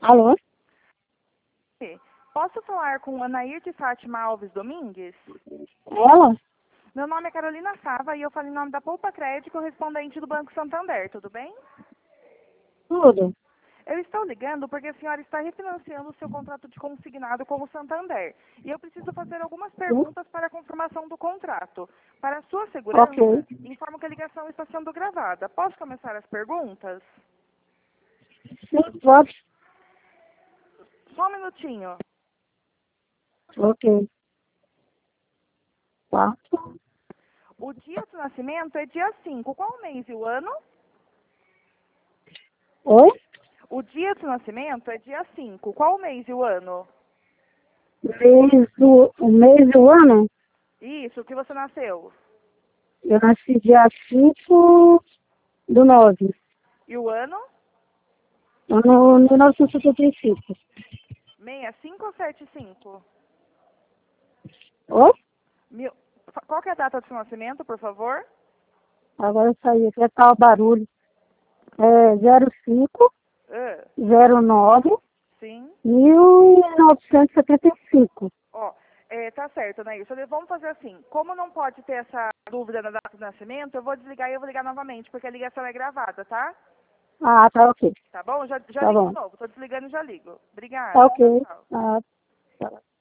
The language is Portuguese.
Alô? Posso falar com Anair de Fátima Alves Domingues? Ela? Meu nome é Carolina Sava e eu falo em nome da Poupa Crédito, correspondente do Banco Santander, tudo bem? Tudo. Eu estou ligando porque a senhora está refinanciando o seu contrato de consignado com o Santander. E eu preciso fazer algumas perguntas para a confirmação do contrato. Para a sua segurança, Ok. informo que a ligação está sendo gravada. Posso começar as perguntas? Sim, pode. Só um minutinho. Ok. 4. O dia de nascimento é dia 5. Qual o mês e o ano? Oi? O dia de nascimento é dia 5. Qual o mês e o ano? O mês e o ano? Isso, que você nasceu. Eu nasci dia 5/9. E o ano? Ano 1975. 65 ou 75? Oi? Mil... Qual que é a data do seu nascimento, por favor? Agora eu saí aqui, tá o barulho. É 05 Ah, 09 sim. 1975. Ó, tá certo, né? Isso. Vamos fazer assim. Como não pode ter essa dúvida na data do nascimento, eu vou desligar e eu vou ligar novamente, porque a ligação é gravada, tá? Ah, tá ok. Tá bom? Já Tá ligo de bom. novo. Tô desligando e já ligo. Tá Obrigada. Tchau, ok. tchau. Ah, tá.